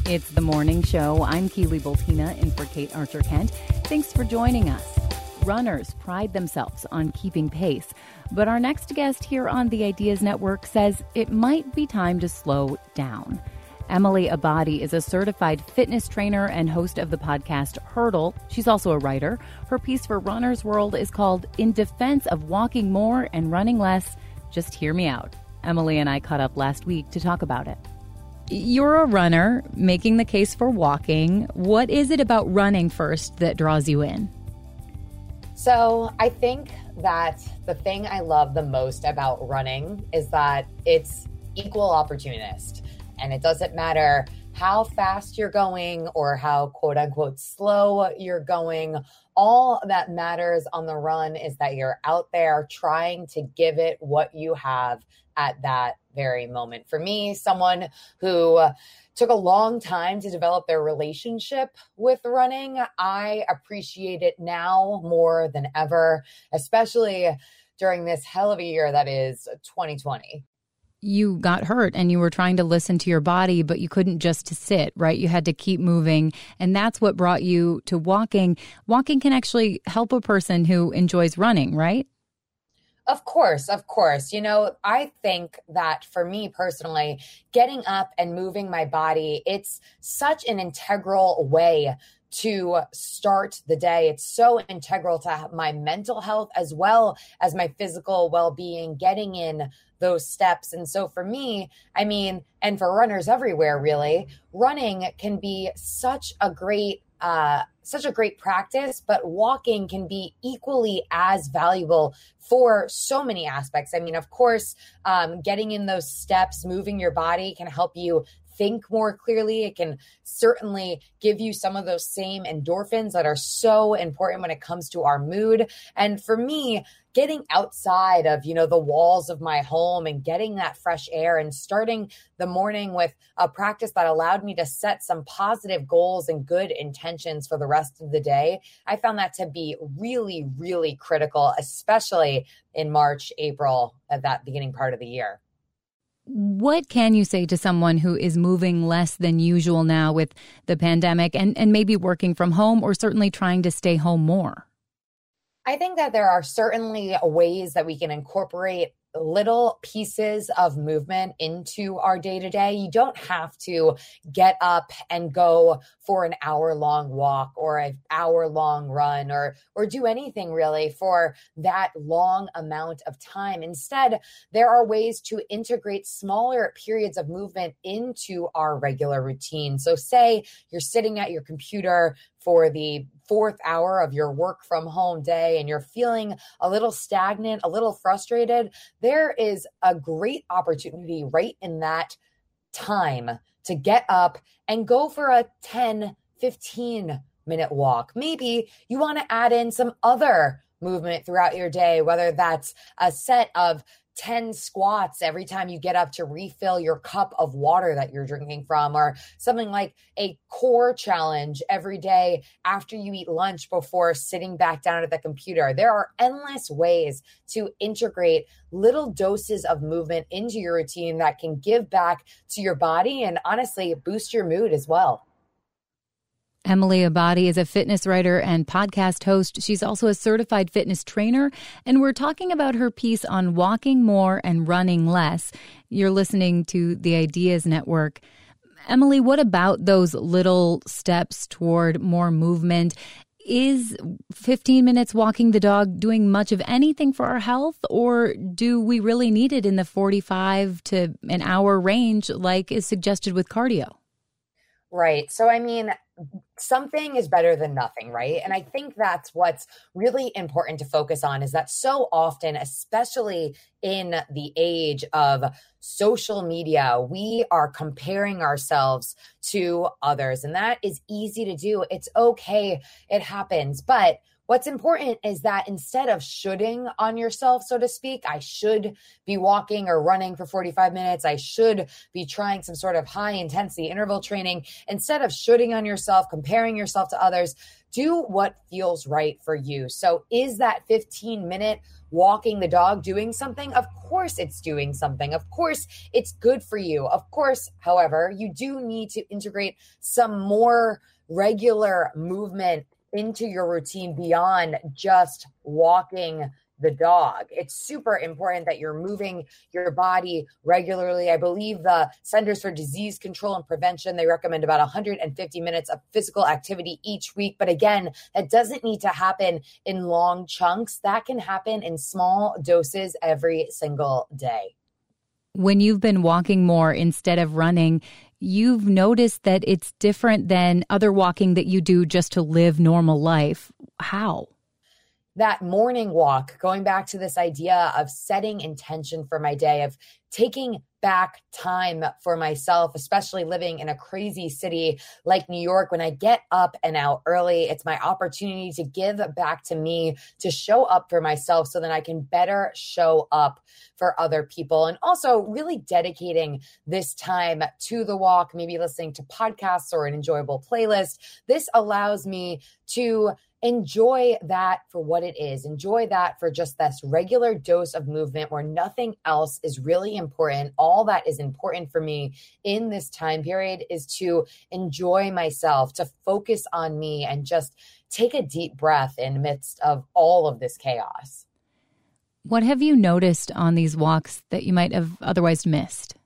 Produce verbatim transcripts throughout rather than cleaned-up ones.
It's the morning show. I'm Keely Boltina in for Kate Archer-Kent. Thanks for joining us. Runners pride themselves on keeping pace, but our next guest here on the Ideas Network says it might be time to slow down. Emily Abadi is a certified fitness trainer and host of the podcast Hurdle. She's also a writer. Her piece for Runner's World is called In Defense of Walking More and Running Less. Just hear me out. Emily and I caught up last week to talk about it. You're a runner making the case for walking. What is it about running first that draws you in? So I think that the thing I love the most about running is that it's equal opportunist. And it doesn't matter how fast you're going or how quote unquote slow you're going. All that matters on the run is that you're out there trying to give it what you have at that very moment. For me, someone who took a long time to develop their relationship with running, I appreciate it now more than ever, especially during this hell of a year that is twenty twenty. You got hurt and you were trying to listen to your body, but you couldn't just sit, right? You had to keep moving. And that's what brought you to walking. Walking can actually help a person who enjoys running, right? Of course, of course. You know, I think that for me personally, getting up and moving my body, it's such an integral way to start the day. It's so integral to my mental health as well as my physical well-being, getting in those steps. And so for me, I mean, and for runners everywhere, really, running can be such a great Uh, such a great practice, but walking can be equally as valuable for so many aspects. I mean, of course, um, getting in those steps, moving your body can help you think more clearly. It can certainly give you some of those same endorphins that are so important when it comes to our mood. And for me, getting outside of, you know, the walls of my home and getting that fresh air and starting the morning with a practice that allowed me to set some positive goals and good intentions for the rest of the day, I found that to be really, really critical, especially in March, April, at that beginning part of the year. What can you say to someone who is moving less than usual now with the pandemic and, and maybe working from home or certainly trying to stay home more? I think that there are certainly ways that we can incorporate little pieces of movement into our day-to-day. You don't have to get up and go for an hour-long walk or an hour-long run or or do anything really for that long amount of time. Instead, there are ways to integrate smaller periods of movement into our regular routine. So say you're sitting at your computer for the fourth hour of your work from home day and you're feeling a little stagnant, a little frustrated, there is a great opportunity right in that time to get up and go for a ten, fifteen minute walk. Maybe you want to add in some other movement throughout your day, whether that's a set of ten squats every time you get up to refill your cup of water that you're drinking from, or something like a core challenge every day after you eat lunch before sitting back down at the computer. There are endless ways to integrate little doses of movement into your routine that can give back to your body and honestly boost your mood as well. Emily Abadi is a fitness writer and podcast host. She's also a certified fitness trainer, and we're talking about her piece on walking more and running less. You're listening to the Ideas Network. Emily, what about those little steps toward more movement? Is fifteen minutes walking the dog doing much of anything for our health, or do we really need it in the forty-five to an hour range like is suggested with cardio? Right. So, I mean, something is better than nothing, right? And I think that's what's really important to focus on is that so often, especially in the age of social media, we are comparing ourselves to others, and that is easy to do. It's okay. It happens. But What's important is that instead of shoulding on yourself, so to speak, I should be walking or running for forty-five minutes. I should be trying some sort of high intensity interval training. Instead of shoulding on yourself, comparing yourself to others, do what feels right for you. So is that fifteen minute walking the dog doing something? Of course it's doing something. Of course it's good for you. Of course, however, you do need to integrate some more regular movement into your routine beyond just walking the dog. It's super important that you're moving your body regularly. I believe the Centers for Disease Control and Prevention, they recommend about one hundred fifty minutes of physical activity each week. But again, that doesn't need to happen in long chunks. That can happen in small doses every single day. When you've been walking more instead of running, you've noticed that it's different than other walking that you do just to live normal life. How? That morning walk, going back to this idea of setting intention for my day, of taking back time for myself, especially living in a crazy city like New York. When I get up and out early, it's my opportunity to give back to me, to show up for myself so that I can better show up for other people. And also really dedicating this time to the walk, maybe listening to podcasts or an enjoyable playlist. This allows me to enjoy that for what it is. Enjoy that for just this regular dose of movement where nothing else is really important. All that is important for me in this time period is to enjoy myself, to focus on me, and just take a deep breath in the midst of all of this chaos. What have you noticed on these walks that you might have otherwise missed?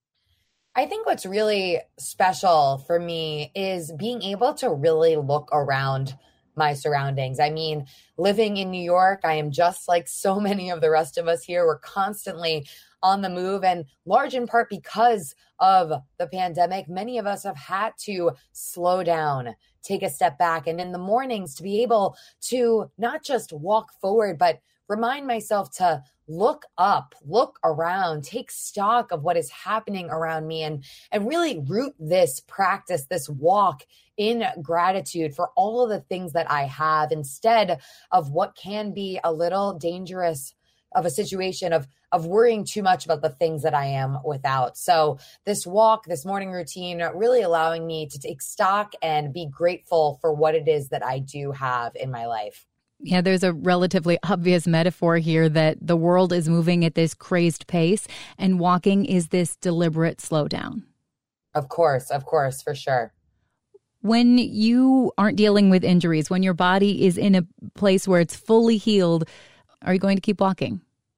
I think what's really special for me is being able to really look around my surroundings. I mean, living in New York, I am just like so many of the rest of us here. We're constantly on the move, and large in part because of the pandemic, many of us have had to slow down, take a step back, and in the mornings to be able to not just walk forward, but remind myself to look up, look around, take stock of what is happening around me, and, and really root this practice, this walk in gratitude for all of the things that I have instead of what can be a little dangerous of a situation of, of worrying too much about the things that I am without. So this walk, this morning routine, really allowing me to take stock and be grateful for what it is that I do have in my life. Yeah, there's a relatively obvious metaphor here that the world is moving at this crazed pace and walking is this deliberate slowdown. Of course, of course, for sure. When you aren't dealing with injuries, when your body is in a place where it's fully healed, are you going to keep walking?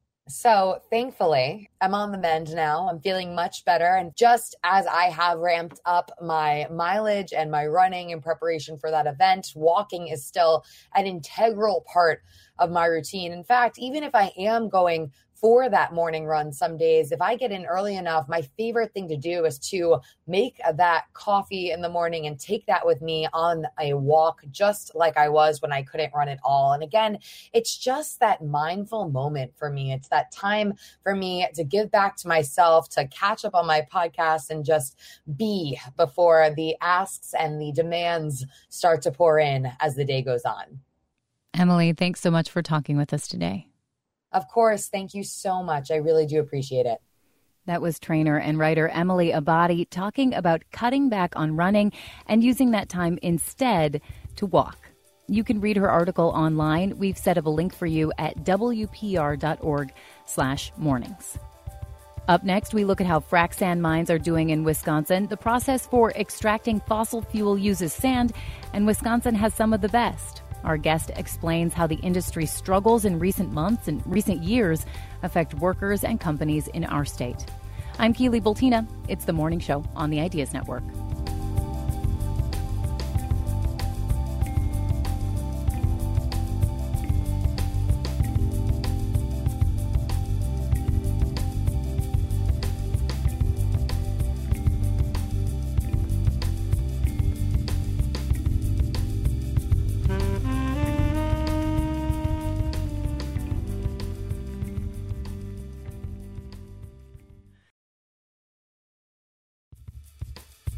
So thankfully, I'm on the mend now. I'm feeling much better. And just as I have ramped up my mileage and my running in preparation for that event, walking is still an integral part of my routine. In fact, even if I am going for that morning run some days, if I get in early enough, my favorite thing to do is to make that coffee in the morning and take that with me on a walk, just like I was when I couldn't run at all. And again, it's just that mindful moment for me. It's that time for me to give back to myself, to catch up on my podcast and just be before the asks and the demands start to pour in as the day goes on. Emily, thanks so much for talking with us today. Of course. Thank you so much. I really do appreciate it. That was trainer and writer Emily Abadi talking about cutting back on running and using that time instead to walk. You can read her article online. We've set up a link for you at W P R dot org slash mornings. Up next, we look at how frac sand mines are doing in Wisconsin. The process for extracting fossil fuel uses sand, and Wisconsin has some of the best. Our guest explains how the industry's struggles in recent months and recent years affect workers and companies in our state. I'm Keely Bultina. It's the Morning Show on the Ideas Network.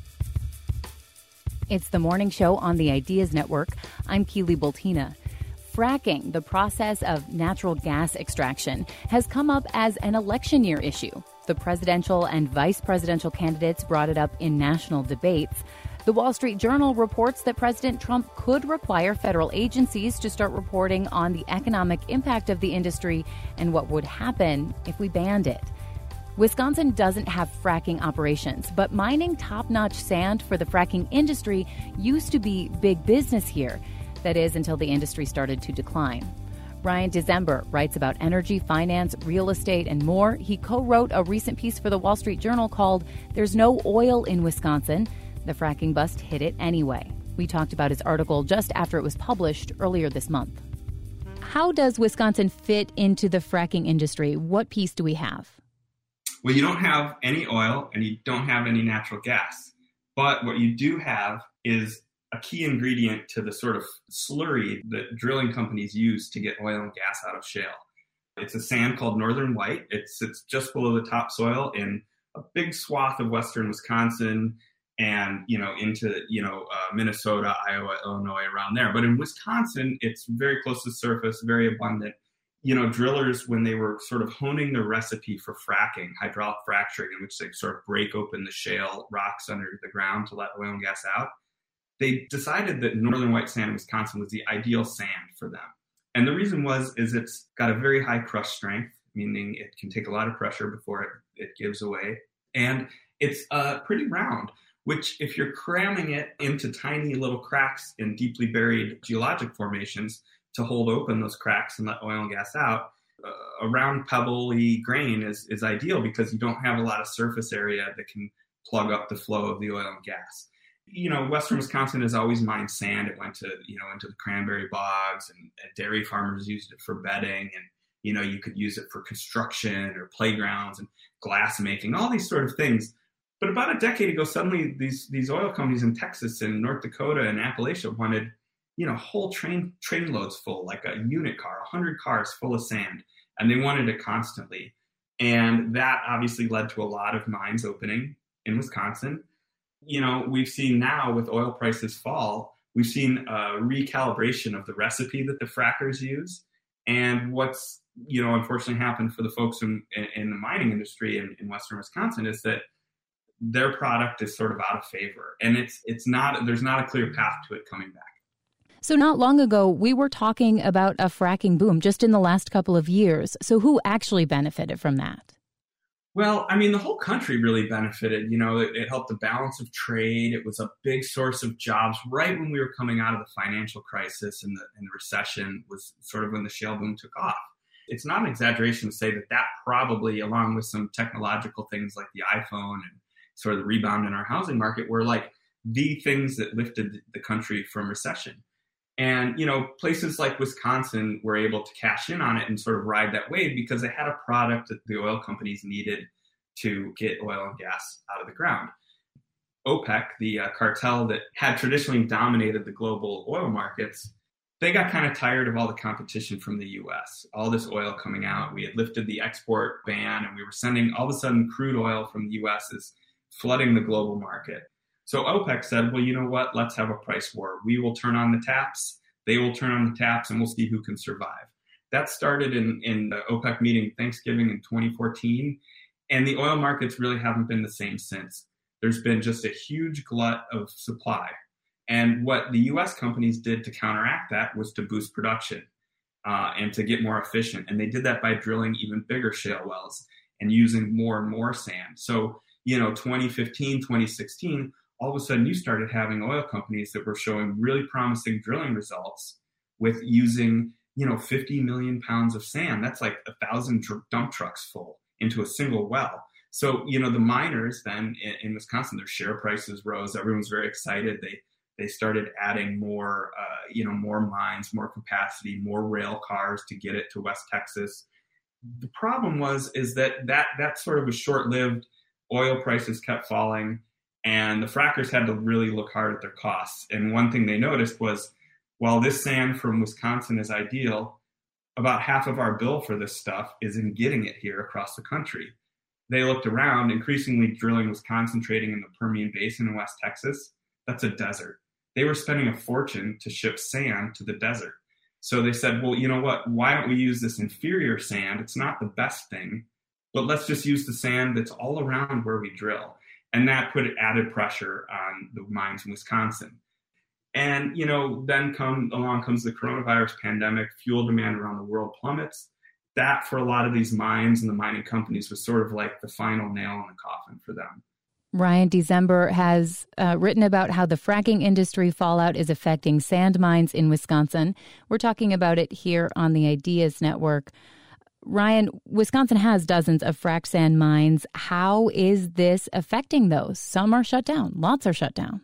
It's the Morning Show on the Ideas Network. I'm Keely Bultina. Fracking, the process of natural gas extraction, has come up as an election year issue. The presidential and vice presidential candidates brought it up in national debates. The Wall Street Journal reports that President Trump could require federal agencies to start reporting on the economic impact of the industry and what would happen if we banned it. Wisconsin doesn't have fracking operations, but mining top-notch sand for the fracking industry used to be big business here. That is, until the industry started to decline. Ryan December writes about energy, finance, real estate, and more. He co-wrote a recent piece for the Wall Street Journal called "There's No Oil in Wisconsin. The Fracking Bust Hit It Anyway." We talked about his article just after it was published earlier this month. How does Wisconsin fit into the fracking industry? What piece do we have? Well, you don't have any oil and you don't have any natural gas. But what you do have is a key ingredient to the sort of slurry that drilling companies use to get oil and gas out of shale. It's a sand called Northern White. It sits just below the topsoil in a big swath of western Wisconsin and, you know, into, you know, uh, Minnesota, Iowa, Illinois, around there. But in Wisconsin, it's very close to the surface, very abundant. You know, drillers, when they were sort of honing the recipe for fracking, hydraulic fracturing, in which they sort of break open the shale rocks under the ground to let oil and gas out, they decided that Northern White sand in Wisconsin was the ideal sand for them. And the reason was, is it's got a very high crush strength, meaning it can take a lot of pressure before it, it gives away. And it's uh, pretty round, which if you're cramming it into tiny little cracks in deeply buried geologic formations to hold open those cracks and let oil and gas out, uh, a round pebbly grain is, is ideal because you don't have a lot of surface area that can plug up the flow of the oil and gas. You know, Western Wisconsin has always mined sand. It went to, you know, into the cranberry bogs, and, and dairy farmers used it for bedding. And, you know, you could use it for construction or playgrounds and glass making, all these sort of things. But about a decade ago, suddenly these, these oil companies in Texas and North Dakota and Appalachia wanted, you know, whole train, train loads full, like a unit car, one hundred cars full of sand. And they wanted it constantly. And that obviously led to a lot of mines opening in Wisconsin. You know, we've seen now with oil prices fall, we've seen a recalibration of the recipe that the frackers use. And what's, you know, unfortunately happened for the folks in, in the mining industry in, in Western Wisconsin is that their product is sort of out of favor. And it's it's not, there's not a clear path to it coming back. So not long ago, we were talking about a fracking boom just in the last couple of years. So who actually benefited from that? Well, I mean, the whole country really benefited. You know, it, it helped the balance of trade. It was a big source of jobs right when we were coming out of the financial crisis and the, and the recession was sort of when the shale boom took off. It's not an exaggeration to say that that probably, along with some technological things like the iPhone and sort of the rebound in our housing market, were like the things that lifted the country from recession. And, you know, places like Wisconsin were able to cash in on it and sort of ride that wave because they had a product that the oil companies needed to get oil and gas out of the ground. OPEC, the uh, cartel that had traditionally dominated the global oil markets, they got kind of tired of all the competition from the U S, all this oil coming out. We had lifted the export ban and we were sending, all of a sudden, crude oil from the U S is flooding the global market. So OPEC said, well, you know what? Let's have a price war. We will turn on the taps. They will turn on the taps and we'll see who can survive. That started in, in the OPEC meeting Thanksgiving in twenty fourteen. And the oil markets really haven't been the same since. There's been just a huge glut of supply. And what the U S companies did to counteract that was to boost production uh, and to get more efficient. And they did that by drilling even bigger shale wells and using more and more sand. So, you know, twenty fifteen, twenty sixteen, all of a sudden you started having oil companies that were showing really promising drilling results with using, you know, fifty million pounds of sand. That's like a thousand dump trucks full into a single well. So, you know, the miners then in, in Wisconsin, their share prices rose. Everyone's very excited. They they started adding more, uh, you know, more mines, more capacity, more rail cars to get it to West Texas. The problem was, is that that, that sort of was short-lived. Oil prices kept falling. And the frackers had to really look hard at their costs. And one thing they noticed was, while this sand from Wisconsin is ideal, about half of our bill for this stuff is in getting it here across the country. They looked around, increasingly drilling was concentrating in the Permian Basin in West Texas. That's a desert. They were spending a fortune to ship sand to the desert. So they said, well, you know what? Why don't we use this inferior sand? It's not the best thing, but let's just use the sand that's all around where we drill. And that put added pressure on the mines in Wisconsin. And, you know, then come along comes the coronavirus pandemic, fuel demand around the world plummets. That, for a lot of these mines and the mining companies, was sort of like the final nail in the coffin for them. Ryan December has uh, written about how the fracking industry fallout is affecting sand mines in Wisconsin. We're talking about it here on the Ideas Network. Ryan, Wisconsin has dozens of frac sand mines. How is this affecting those? Some are shut down. Lots are shut down.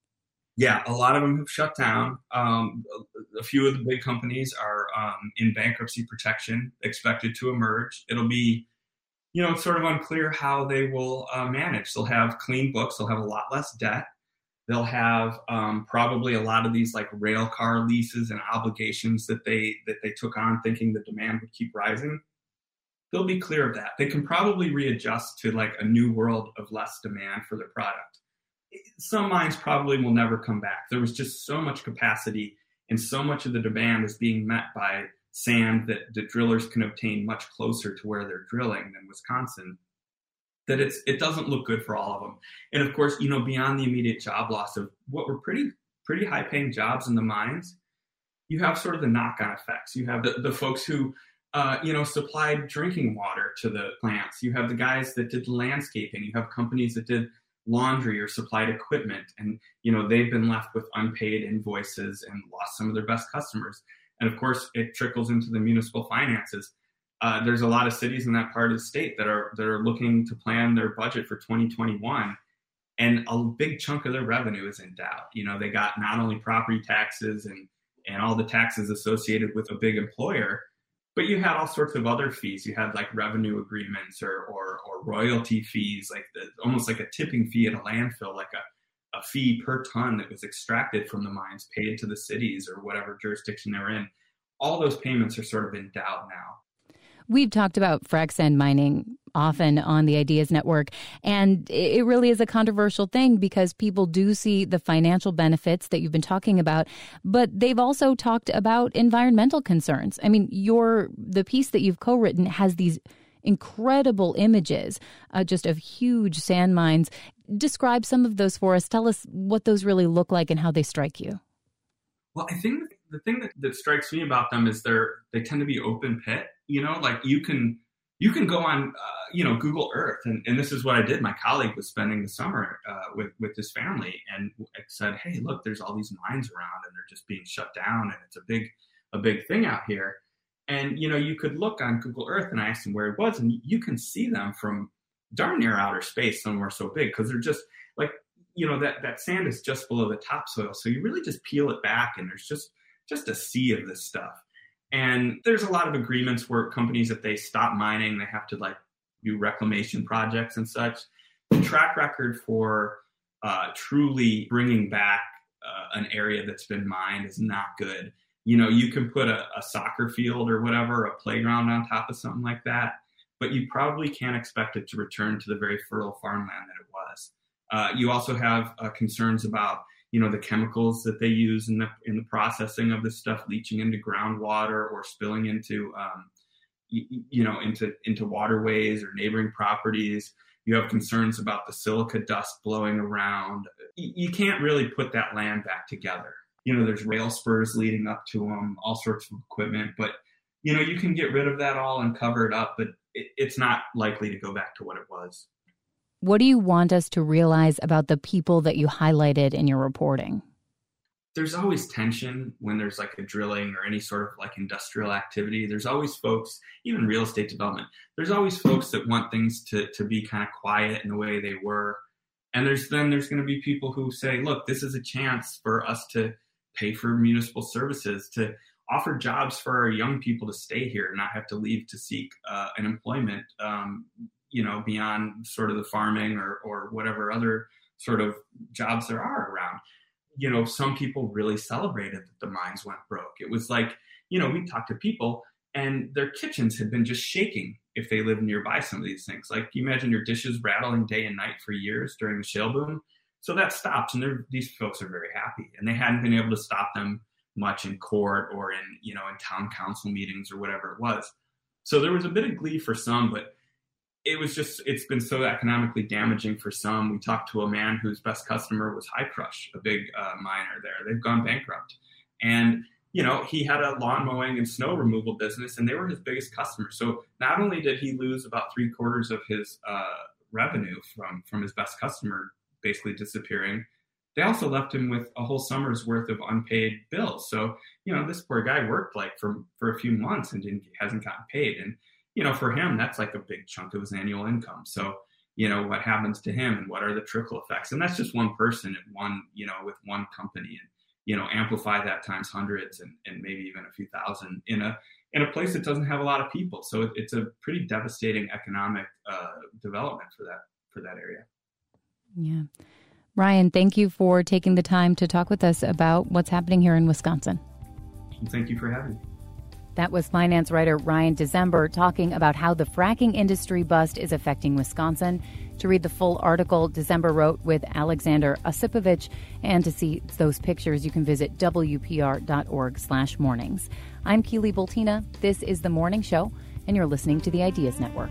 Yeah, a lot of them have shut down. Um, a few of the big companies are um, in bankruptcy protection, expected to emerge. It'll be, you know, it's sort of unclear how they will uh, manage. They'll have clean books. They'll have a lot less debt. They'll have um, probably a lot of these like rail car leases and obligations that they that they took on thinking the demand would keep rising. They'll be clear of that. They can probably readjust to like a new world of less demand for their product. Some mines probably will never come back. There was just so much capacity and so much of the demand is being met by sand that, that drillers can obtain much closer to where they're drilling than Wisconsin, that it's it doesn't look good for all of them. And of course, you know, beyond the immediate job loss of what were pretty pretty high paying jobs in the mines, you have sort of the knock-on effects. You have the, the folks who uh, you know, supplied drinking water to the plants. You have the guys that did landscaping. You have companies that did laundry or supplied equipment, and you know they've been left with unpaid invoices and lost some of their best customers. And of course, it trickles into the municipal finances. Uh, there's a lot of cities in that part of the state that are that are looking to plan their budget for twenty twenty-one, and a big chunk of their revenue is in doubt. You know, they got not only property taxes and and all the taxes associated with a big employer, but you had all sorts of other fees. You had like revenue agreements or or, or royalty fees, like the, almost like a tipping fee at a landfill, like a, a fee per ton that was extracted from the mines, paid to the cities or whatever jurisdiction they're in. All those payments are sort of in doubt now. We've talked about frac sand mining often on the Ideas Network, and it really is a controversial thing because people do see the financial benefits that you've been talking about, but they've also talked about environmental concerns. I mean, your the piece that you've co-written has these incredible images uh, just of huge sand mines. Describe some of those for us. Tell us what those really look like and how they strike you. Well, I think the thing that, that strikes me about them is they're they tend to be open pit. You know, like you can you can go on, uh, you know, Google Earth, and, and this is what I did. My colleague was spending the summer uh, with with his family, and said, "Hey, look, there's all these mines around, and they're just being shut down, and it's a big a big thing out here." And you know, you could look on Google Earth, and I asked him where it was, and you can see them from darn near outer space somewhere so big because they're just like, you know, that that sand is just below the topsoil, so you really just peel it back, and there's just just a sea of this stuff. And there's a lot of agreements where companies, if they stop mining, they have to like do reclamation projects and such. The track record for uh, truly bringing back uh, an area that's been mined is not good. You know, you can put a, a soccer field or whatever, a playground on top of something like that, but you probably can't expect it to return to the very fertile farmland that it was. Uh, you also have uh, concerns about, you know, the chemicals that they use in the in the processing of this stuff leaching into groundwater or spilling into, um, you, you know, into into waterways or neighboring properties. You have concerns about the silica dust blowing around. You, you can't really put that land back together. You know, there's rail spurs leading up to them, all sorts of equipment, but you know, you can get rid of that all and cover it up, but it, it's not likely to go back to what it was. What do you want us to realize about the people that you highlighted in your reporting? There's always tension when there's like a drilling or any sort of like industrial activity. There's always folks, even real estate development, there's always folks that want things to, to be kind of quiet in the way they were. And there's then there's going to be people who say, look, this is a chance for us to pay for municipal services, to offer jobs for our young people to stay here and not have to leave to seek uh, an employment, um, you know, beyond sort of the farming or, or whatever other sort of jobs there are around. You know, some people really celebrated that the mines went broke. It was like, you know, we talked to people and their kitchens had been just shaking if they lived nearby some of these things. Like, you imagine your dishes rattling day and night for years during the shale boom. So that stopped, and these folks are very happy. And they hadn't been able to stop them much in court or in, you know, in town council meetings or whatever it was. So there was a bit of glee for some, but it was just, it's been so economically damaging for some. We talked to a man whose best customer was High Crush, a big uh, miner there. They've gone bankrupt. And, you know, he had a lawn mowing and snow removal business, and they were his biggest customer. So not only did he lose about three quarters of his uh, revenue from, from his best customer basically disappearing, they also left him with a whole summer's worth of unpaid bills. So, you know, this poor guy worked like for, for a few months and didn't, hasn't gotten paid. And, you know, for him, that's like a big chunk of his annual income. So, you know, what happens to him and what are the trickle effects? And that's just one person at one, you know, with one company, and, you know, amplify that times hundreds and, and maybe even a few thousand in a, in a place that doesn't have a lot of people. So it, it's a pretty devastating economic uh, development for that, for that area. Yeah. Ryan, thank you for taking the time to talk with us about what's happening here in Wisconsin. And thank you for having me. That was finance writer Ryan December talking about how the fracking industry bust is affecting Wisconsin. To read the full article, December wrote with Alexander Osipovich, and to see those pictures, you can visit W P R dot org slash mornings. I'm Keely Boltina. This is The Morning Show, and you're listening to the Ideas Network.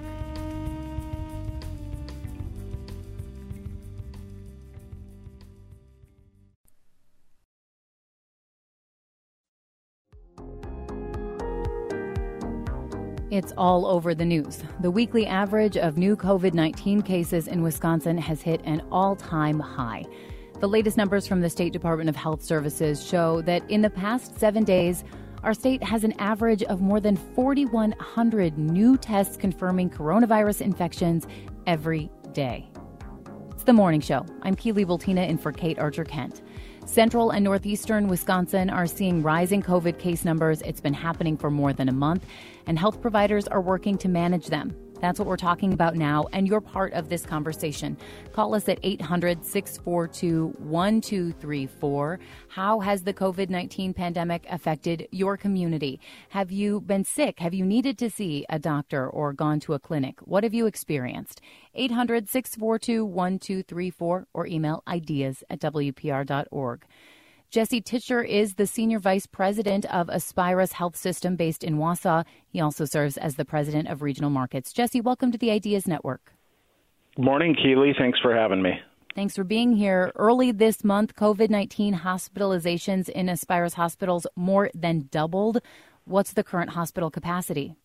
It's all over the news. The weekly average of new COVID nineteen cases in Wisconsin has hit an all-time high. The latest numbers from the State Department of Health Services show that in the past seven days, our state has an average of more than four thousand one hundred new tests confirming coronavirus infections every day. It's The Morning Show. I'm Keely Boltina in for Kate Archer-Kent. Central and northeastern Wisconsin are seeing rising COVID case numbers. It's been happening for more than a month, and health providers are working to manage them. That's what we're talking about now, and you're part of this conversation. Call us at eight hundred, six four two, one two three four. How has the COVID nineteen pandemic affected your community? Have you been sick? Have you needed to see a doctor or gone to a clinic? What have you experienced? eight hundred, six four two, one two three four or email ideas at W P R dot org. Jesse Titscher is the Senior Vice President of Aspirus Health System based in Wausau. He also serves as the President of Regional Markets. Jesse, welcome to the Ideas Network. Good morning, Keely. Thanks for having me. Thanks for being here. Early this month, COVID nineteen hospitalizations in Aspirus hospitals more than doubled. What's the current hospital capacity?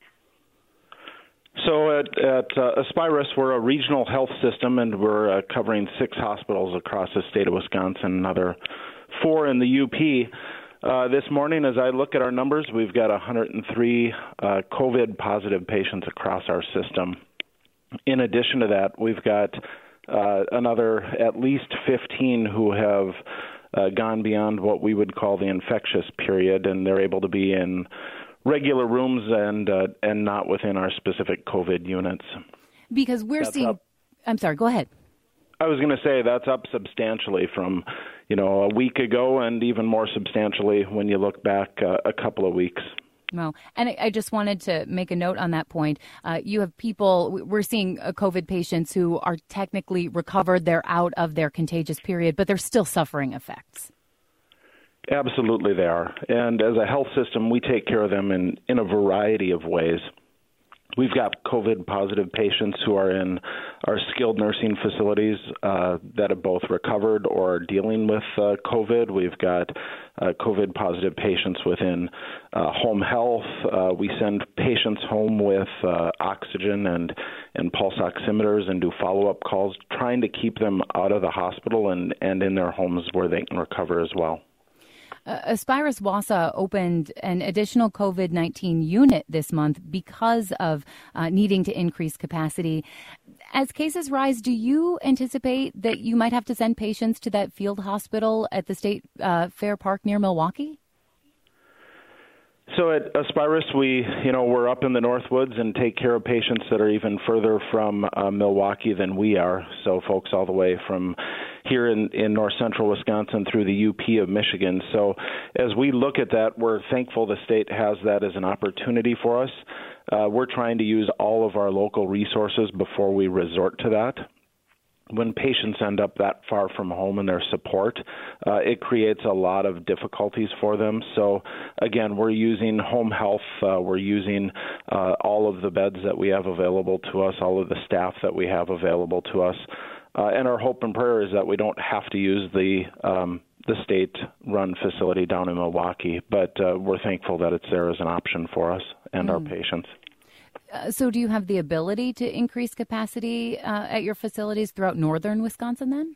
So at, at uh, Aspirus, we're a regional health system, and we're uh, covering six hospitals across the state of Wisconsin, another four in the U P. Uh, this morning, as I look at our numbers, we've got one hundred three uh, COVID-positive patients across our system. In addition to that, we've got uh, another at least fifteen who have uh, gone beyond what we would call the infectious period, and they're able to be in regular rooms and uh, and not within our specific COVID units. Because we're That's seeing... Up. I'm sorry, go ahead. I was going to say that's up substantially from, you know, a week ago, and even more substantially when you look back uh, a couple of weeks. Well, and I just wanted to make a note on that point. Uh, you have people, we're seeing uh, COVID patients who are technically recovered. They're out of their contagious period, but they're still suffering effects. Absolutely they are. And as a health system, we take care of them in, in a variety of ways. We've got COVID-positive patients who are in our skilled nursing facilities uh, that have both recovered or are dealing with uh, COVID. We've got uh, COVID-positive patients within uh, home health. Uh, we send patients home with uh, oxygen and, and pulse oximeters and do follow-up calls, trying to keep them out of the hospital and, and in their homes where they can recover as well. Uh, Aspirus Wausau opened an additional COVID nineteen unit this month because of uh, needing to increase capacity. As cases rise, do you anticipate that you might have to send patients to that field hospital at the State uh, Fair Park near Milwaukee? So at Aspirus, we, you know, we're up in the Northwoods and take care of patients that are even further from uh, Milwaukee than we are. So folks all the way from here in, in north central Wisconsin through the U P of Michigan. So as we look at that, we're thankful the state has that as an opportunity for us. Uh, we're trying to use all of our local resources before we resort to that. when patients end up that far from home and their support, uh, it creates a lot of difficulties for them. So, again, we're using home health. Uh, we're using uh, all of the beds that we have available to us, all of the staff that we have available to us. Uh, and our hope and prayer is that we don't have to use the um, the state-run facility down in Milwaukee, but uh, we're thankful that it's there as an option for us and mm. our patients. Uh, so do you have the ability to increase capacity uh, at your facilities throughout northern Wisconsin then?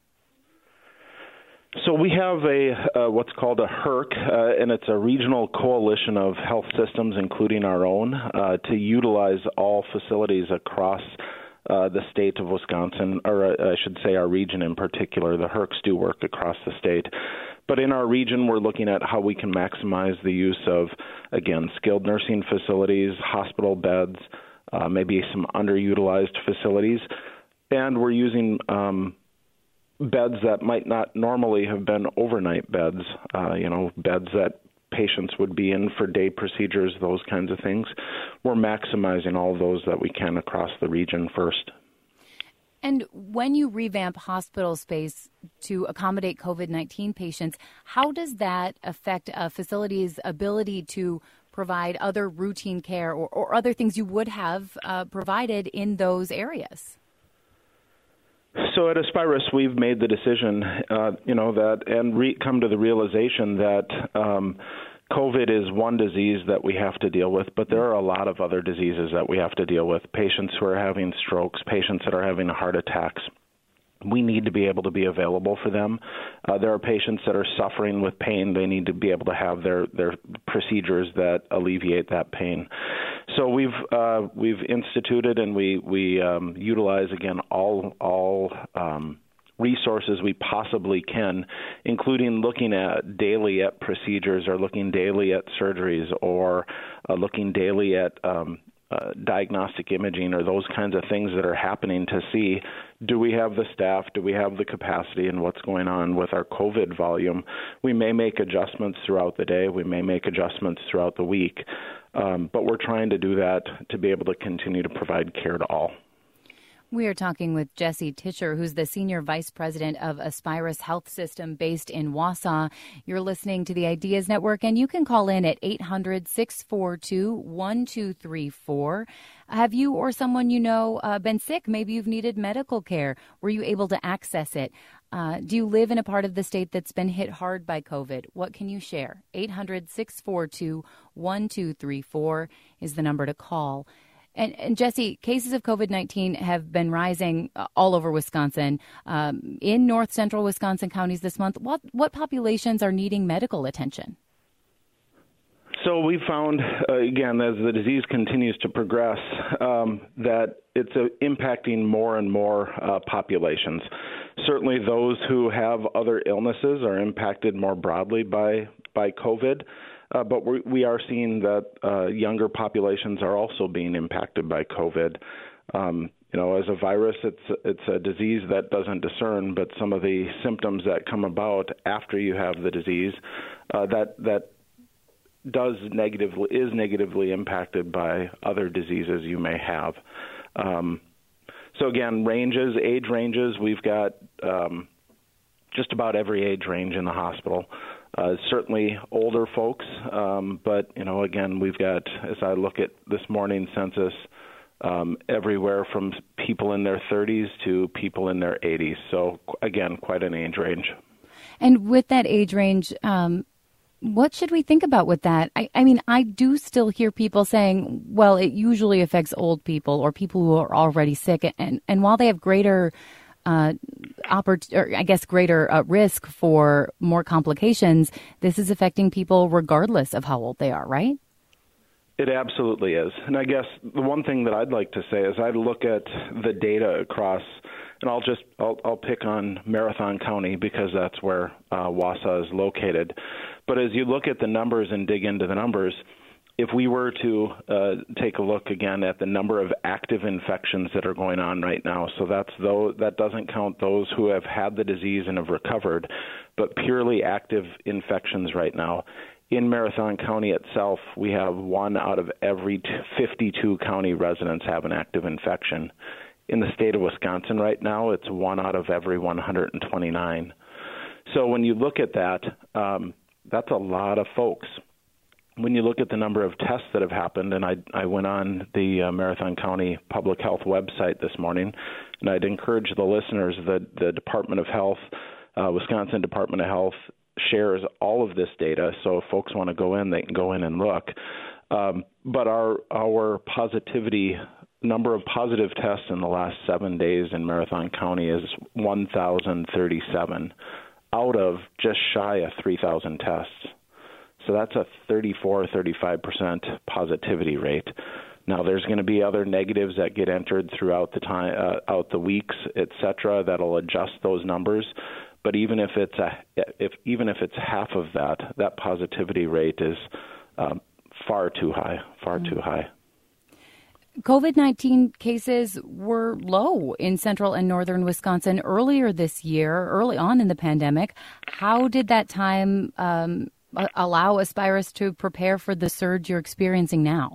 So we have a uh, what's called a H R C, uh, and it's a regional coalition of health systems, including our own, uh, to utilize all facilities across uh, the state of Wisconsin, or uh, I should say our region in particular. The H R Cs do work across the state. But in our region, we're looking at how we can maximize the use of, again, skilled nursing facilities, hospital beds, uh, maybe some underutilized facilities. And we're using um, beds that might not normally have been overnight beds, uh, you know, beds that patients would be in for day procedures, those kinds of things. We're maximizing all of those that we can across the region first. And when you revamp hospital space to accommodate COVID nineteen patients, how does that affect a facility's ability to provide other routine care or, or other things you would have uh, provided in those areas? So at Aspirus, we've made the decision, uh, you know, that and re- come to the realization that um, COVID is one disease that we have to deal with, but there are a lot of other diseases that we have to deal with. Patients who are having strokes, patients that are having heart attacks. We need to be able to be available for them. Uh, there are patients that are suffering with pain. They need to be able to have their, their procedures that alleviate that pain. So we've uh, we've instituted and we we um, utilize again all all um, resources we possibly can, including looking at daily at procedures or looking daily at surgeries or uh, looking daily at um, uh, diagnostic imaging or those kinds of things that are happening to see, do we have the staff, do we have the capacity, and what's going on with our COVID volume. We may make adjustments throughout the day. We may make adjustments throughout the week. Um, but we're trying to do that to be able to continue to provide care to all. We are talking with Jesse Tischer, who's the Senior Vice President of Aspirus Health System based in Wausau. You're listening to the Ideas Network, and you can call in at eight hundred, six four two, one two three four. Have you or someone you know uh, been sick? Maybe you've needed medical care. Were you able to access it? Uh, do you live in a part of the state that's been hit hard by COVID? What can you share? eight hundred, six four two, one two three four is the number to call. And, and Jesse, cases of COVID nineteen have been rising all over Wisconsin, um, in north central Wisconsin counties this month. What what populations are needing medical attention? So we found, uh, again, as the disease continues to progress, um, that it's uh, impacting more and more uh, populations. Certainly those who have other illnesses are impacted more broadly by, by COVID. Uh, but we, we are seeing that uh, younger populations are also being impacted by COVID. Um, you know, as a virus, it's it's a disease that doesn't discern, but some of the symptoms that come about after you have the disease, uh, that that does negatively is negatively impacted by other diseases you may have. Um, so again, ranges, age ranges, we've got um, just about every age range in the hospital. Uh, certainly older folks, um, but, you know, again, we've got, as I look at this morning's census, um, everywhere from people in their thirties to people in their eighties. So, again, quite an age range. And with that age range, um, what should we think about with that? I, I mean, I do still hear people saying, well, it usually affects old people or people who are already sick. And, and while they have greater Uh, oppor- or I guess greater uh, risk for more complications, this is affecting people regardless of how old they are, right? It absolutely is. And I guess the one thing that I'd like to say is I look at the data across, and I'll just I'll, I'll pick on Marathon County because that's where uh, Wausau is located. But as you look at the numbers and dig into the numbers, if we were to uh, take a look again at the number of active infections that are going on right now, so that's though that doesn't count those who have had the disease and have recovered, but purely active infections right now. In Marathon County itself, we have one out of every fifty-two county residents have an active infection. In the state of Wisconsin right now, it's one out of every one hundred twenty-nine. So when you look at that, um, that's a lot of folks. When you look at the number of tests that have happened, and I, I went on the uh, Marathon County Public Health website this morning, and I'd encourage the listeners that the Department of Health, uh, Wisconsin Department of Health, shares all of this data. So if folks want to go in, they can go in and look. Um, but our our positivity, number of positive tests in the last seven days in Marathon County is one thousand thirty-seven out of just shy of three thousand tests. So that's a thirty-four, thirty-five percent positivity rate. Now, there's going to be other negatives that get entered throughout the time, uh, out the weeks, et cetera, that'll adjust those numbers. But even if it's a, if even if it's half of that, that positivity rate is um, far too high, far mm-hmm. too high. COVID nineteen cases were low in central and northern Wisconsin earlier this year, early on in the pandemic. How did that time um, allow Aspirus to prepare for the surge you're experiencing now?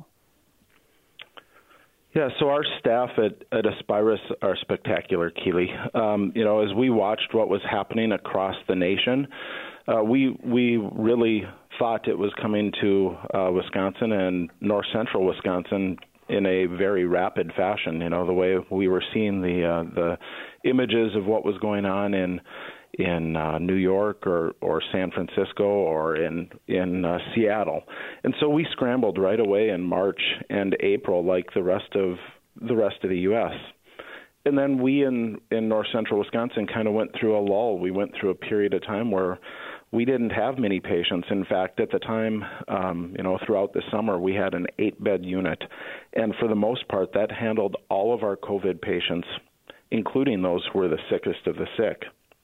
Yeah, so our staff at, at Aspirus are spectacular, Keely. Um, you know, as we watched what was happening across the nation, uh, we we really thought it was coming to uh, Wisconsin and north central Wisconsin in a very rapid fashion. You know, the way we were seeing the uh, the images of what was going on in in uh, New York or, or San Francisco or in in uh, Seattle. And so we scrambled right away in March and April like the rest of the rest of the U S. And then we in, in north central Wisconsin kind of went through a lull. We went through a period of time where we didn't have many patients. In fact, at the time, um, you know, throughout the summer, we had an eight-bed unit. And for the most part, that handled all of our COVID patients, including those who were the sickest of the sick.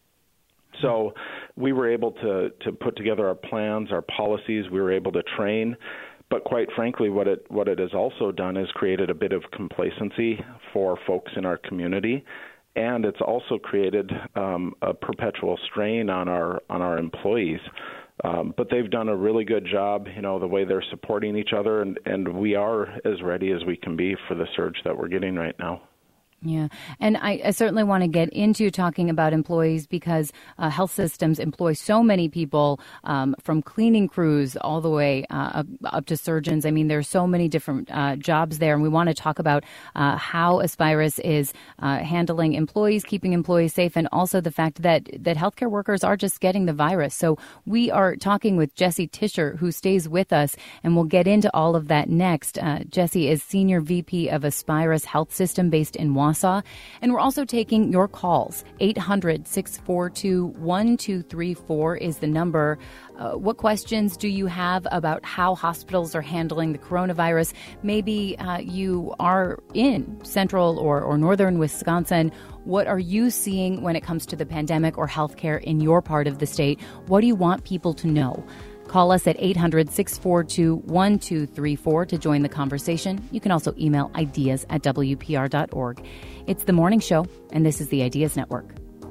So we were able to, to put together our plans, our policies. We were able to train. But quite frankly, what it what it has also done is created a bit of complacency for folks in our community. And it's also created um, a perpetual strain on our on our employees. Um, but they've done a really good job, you know, the way they're supporting each other. And, and we are as ready as we can be for the surge that we're getting right now. Yeah. And I, I certainly want to get into talking about employees because uh, health systems employ so many people, um, from cleaning crews all the way uh, up, up to surgeons. I mean, there's so many different uh, jobs there. And we want to talk about uh, how Aspirus is uh, handling employees, keeping employees safe, and also the fact that, that healthcare workers are just getting the virus. So we are talking with Jesse Tischer, who stays with us, and we'll get into all of that next. Uh, Jesse is Senior V P of Aspirus Health System based in Wausau. And we're also taking your calls. eight hundred, six four two, one two three four is the number. Uh, what questions do you have about how hospitals are handling the coronavirus? Maybe uh, you are in central or, or northern Wisconsin. What are you seeing when it comes to the pandemic or healthcare in your part of the state? What do you want people to know? Call us at eight hundred, six four two, one two three four to join the conversation. You can also email ideas at W P R dot org. It's The Morning Show, and this is the Ideas Network.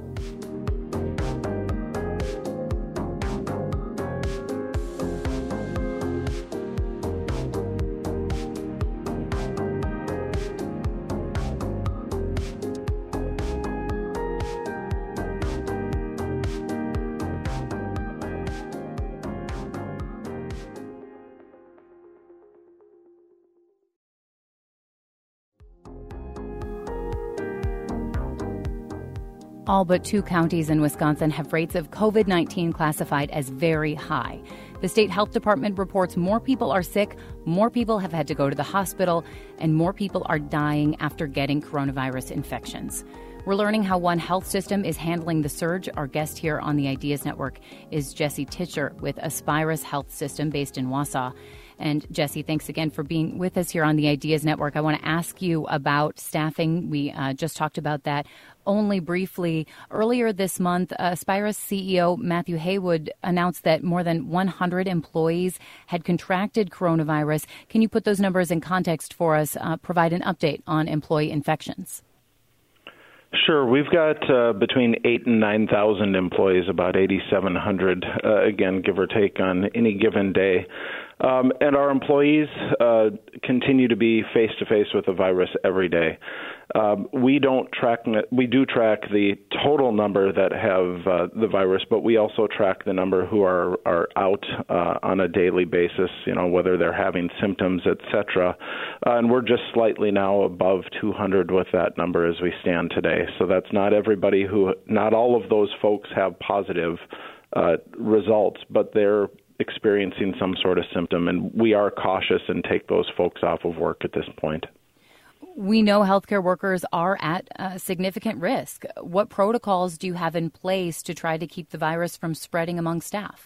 All but two counties in Wisconsin have rates of COVID nineteen classified as very high. The state health department reports more people are sick, more people have had to go to the hospital, and more people are dying after getting coronavirus infections. We're learning how one health system is handling the surge. Our guest here on the Ideas Network is Jesse Tischer with Aspirus Health System based in Wausau. And Jesse, thanks again for being with us here on the Ideas Network. I want to ask you about staffing. We uh, just talked about that only briefly. Earlier this month, uh, Aspirus C E O Matthew Haywood announced that more than one hundred employees had contracted coronavirus. Can you put those numbers in context for us, uh, provide an update on employee infections? Sure. We've got uh, between eight and nine thousand employees, about eighty-seven hundred, uh, again, give or take, on any given day. Um, and our employees uh, continue to be face-to-face with the virus every day. Um, we don't track, we do track the total number that have uh, the virus, but we also track the number who are, are out uh, on a daily basis, you know, whether they're having symptoms, et cetera. Uh, and we're just slightly now above two hundred with that number as we stand today. So that's not everybody who, not all of those folks have positive uh, results, but they're experiencing some sort of symptom, and we are cautious and take those folks off of work at this point. We know healthcare workers are at uh, significant risk. What protocols do you have in place to try to keep the virus from spreading among staff?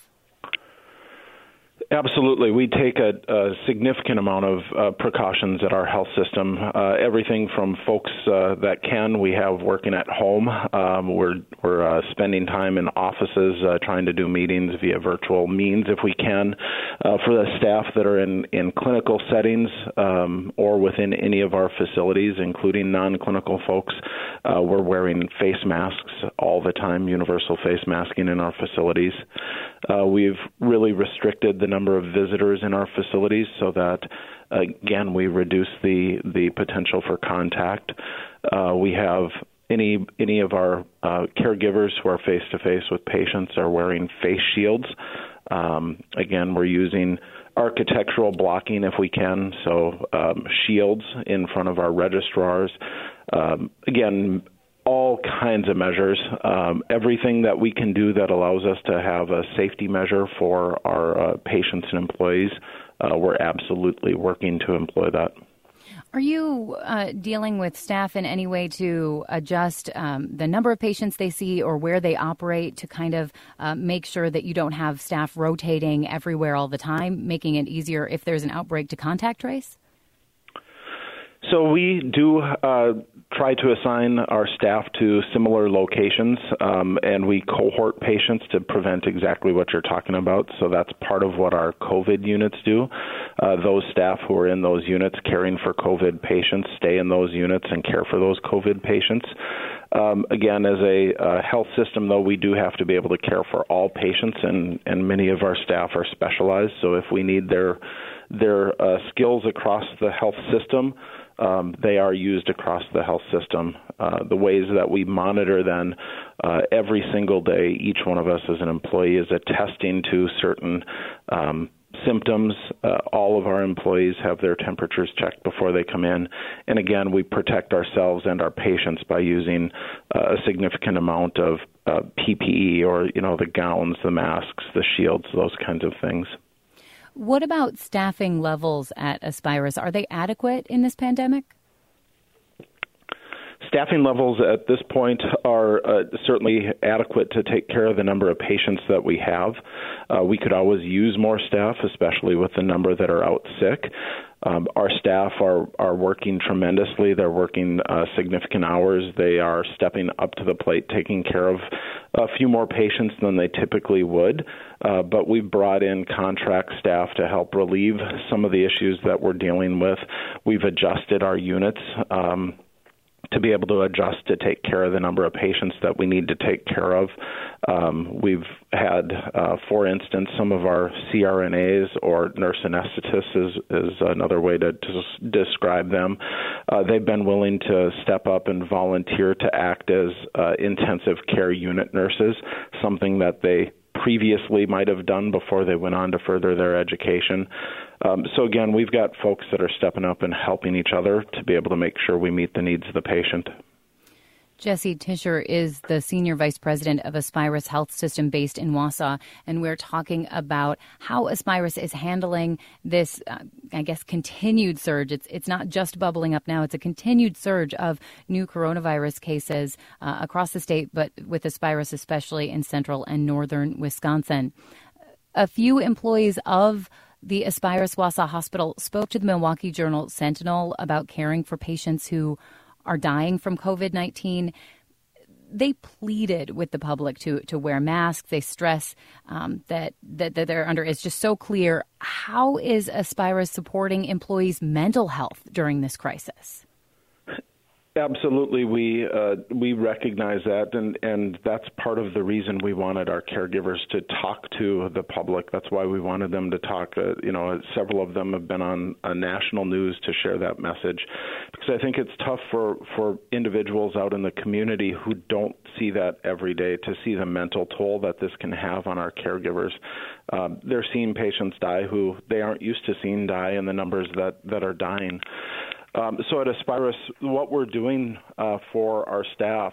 Absolutely. We take a, a significant amount of uh, precautions at our health system. Uh, everything from folks uh, that can, we have working at home. Um, we're we're uh, spending time in offices, uh, trying to do meetings via virtual means if we can. Uh, for the staff that are in, in clinical settings um, or within any of our facilities, including non-clinical folks, uh, we're wearing face masks all the time, universal face masking in our facilities. Uh, we've really restricted the number of visitors in our facilities so that, again, we reduce the, the potential for contact. Uh, we have any any of our uh, caregivers who are face-to-face with patients are wearing face shields. Um, again, we're using architectural blocking if we can, so um, shields in front of our registrars. Um, again, all kinds of measures, um, everything that we can do that allows us to have a safety measure for our uh, patients and employees, uh, we're absolutely working to employ that. Are you uh, dealing with staff in any way to adjust um, the number of patients they see or where they operate to kind of uh, make sure that you don't have staff rotating everywhere all the time, making it easier if there's an outbreak to contact trace? So we do uh, try to assign our staff to similar locations, um, and we cohort patients to prevent exactly what you're talking about. So that's part of what our COVID units do. Uh, those staff who are in those units caring for COVID patients stay in those units and care for those COVID patients. Um, again, as a uh, health system, though, we do have to be able to care for all patients, and, and many of our staff are specialized. So if we need their their uh, skills across the health system, Um, they are used across the health system. Uh, the ways that we monitor then uh, every single day, each one of us as an employee is attesting to certain um, symptoms. Uh, all of our employees have their temperatures checked before they come in. And again, we protect ourselves and our patients by using uh, a significant amount of uh, P P E, or, you know, the gowns, the masks, the shields, those kinds of things. What about staffing levels at Aspirus? Are they adequate in this pandemic? Staffing levels at this point are uh, certainly adequate to take care of the number of patients that we have. Uh, we could always use more staff, especially with the number that are out sick. Um, our staff are, are working tremendously. They're working uh, significant hours. They are stepping up to the plate, taking care of a few more patients than they typically would. Uh, but we've brought in contract staff to help relieve some of the issues that we're dealing with. We've adjusted our units um, to be able to adjust to take care of the number of patients that we need to take care of. Um, we've had, uh, for instance, some of our C R N As, or nurse anesthetists is, is another way to, to describe them. Uh, they've been willing to step up and volunteer to act as uh, intensive care unit nurses, something that they previously might have done before they went on to further their education. Um, so again, we've got folks that are stepping up and helping each other to be able to make sure we meet the needs of the patient. Jesse Tischer is the Senior Vice President of Aspirus Health System based in Wausau, and we're talking about how Aspirus is handling this, uh, I guess, continued surge. It's it's not just bubbling up now. It's a continued surge of new coronavirus cases uh, across the state, but with Aspirus especially in central and northern Wisconsin. A few employees of the Aspirus Wausau Hospital spoke to the Milwaukee Journal Sentinel about caring for patients who are dying from COVID nineteen. They pleaded with the public to to wear masks. They stress um, that, that that they're under is just so clear. How is Aspirus supporting employees' mental health during this crisis? Absolutely, we uh, we recognize that, and, and that's part of the reason we wanted our caregivers to talk to the public. That's why we wanted them to talk. Uh, you know, several of them have been on uh, national news to share that message, because I think it's tough for, for individuals out in the community who don't see that every day to see the mental toll that this can have on our caregivers. Um, they're seeing patients die who they aren't used to seeing die, and the numbers that, that are dying. Um, so at Aspirus, what we're doing uh, for our staff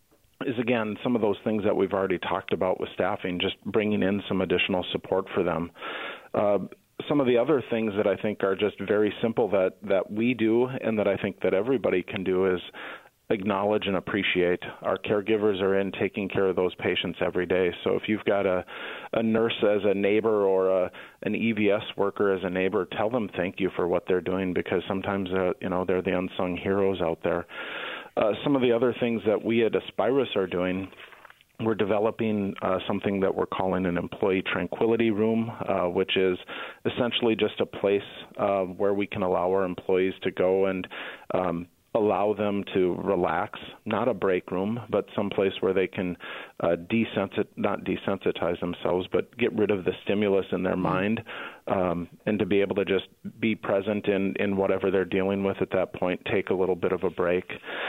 is, again, some of those things that we've already talked about with staffing, just bringing in some additional support for them. Uh, some of the other things that I think are just very simple that, that we do and that I think that everybody can do is acknowledge and appreciate. Our caregivers are in taking care of those patients every day. So if you've got a, a nurse as a neighbor or a, an E V S worker as a neighbor, tell them thank you for what they're doing, because sometimes uh, you know they're the unsung heroes out there. Uh, some of the other things that we at Aspirus are doing, we're developing uh, something that we're calling an employee tranquility room, uh, which is essentially just a place uh, where we can allow our employees to go and um, allow them to relax, not a break room, but someplace where they can uh, desensit, not desensitize themselves, but get rid of the stimulus in their mind, um, and to be able to just be present in, in whatever they're dealing with at that point, take a little bit of a break.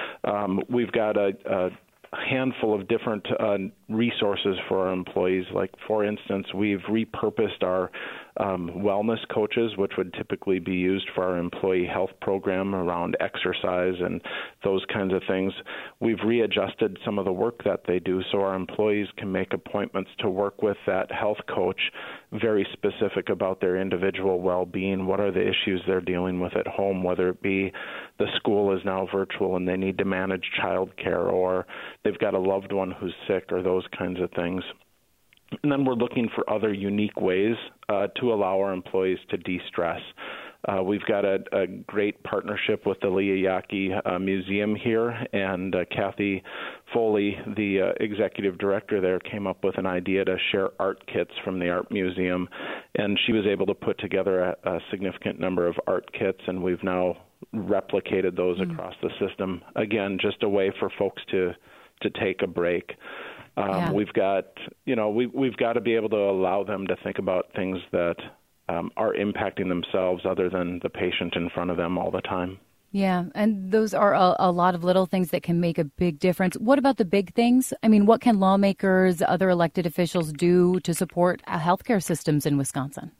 Um, we've got a, a handful of different uh, resources for our employees. Like, for instance, we've repurposed our um, wellness coaches, which would typically be used for our employee health program around exercise and those kinds of things. We've readjusted some of the work that they do so our employees can make appointments to work with that health coach, very specific about their individual well-being. What are the issues they're dealing with at home, whether it be the school is now virtual and they need to manage childcare, or they've got a loved one who's sick, or those kinds of things. And then we're looking for other unique ways uh, to allow our employees to de-stress. Uh, we've got a, a great partnership with the Leah Yaki uh, Museum here, and uh, Kathy Foley, the uh, executive director there, came up with an idea to share art kits from the art museum, and she was able to put together a, a significant number of art kits, and we've now replicated those mm. across the system. Again, just a way for folks to to take a break. Um, yeah. We've got, you know, we, we've got to be able to allow them to think about things that um, are impacting themselves other than the patient in front of them all the time. Yeah, and those are a, a lot of little things that can make a big difference. What about the big things? I mean, what can lawmakers, other elected officials do to support healthcare systems in Wisconsin?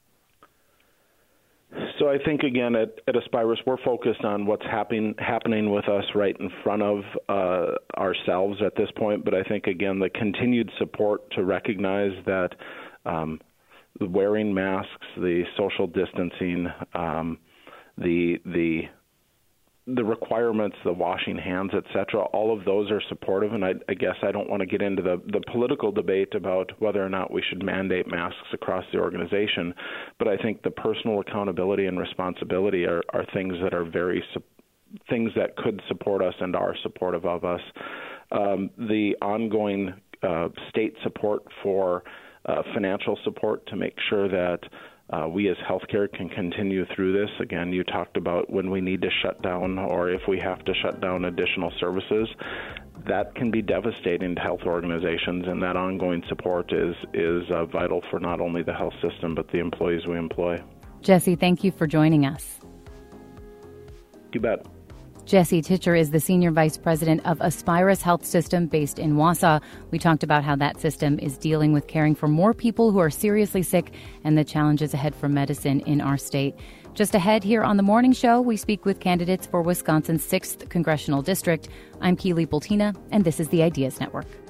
So I think, again, at, at Aspirus, we're focused on what's happen, happening with us right in front of uh, ourselves at this point. But I think, again, the continued support to recognize that um, wearing masks, the social distancing, um, the the the requirements, the washing hands, et cetera, all of those are supportive. And I, I guess I don't want to get into the, the political debate about whether or not we should mandate masks across the organization. But I think the personal accountability and responsibility are, are things that are very, things that could support us and are supportive of us. Um, the ongoing uh, state support for uh, financial support to make sure that Uh, we as healthcare can continue through this. Again, you talked about when we need to shut down or if we have to shut down additional services. That can be devastating to health organizations, and that ongoing support is, is uh, vital for not only the health system but the employees we employ. Jesse, thank you for joining us. You bet. Jesse Titcher is the Senior Vice President of Aspirus Health System based in Wausau. We talked about how that system is dealing with caring for more people who are seriously sick and the challenges ahead for medicine in our state. Just ahead here on The Morning Show, we speak with candidates for Wisconsin's sixth Congressional District. I'm Keely Bultina, and this is the Ideas Network.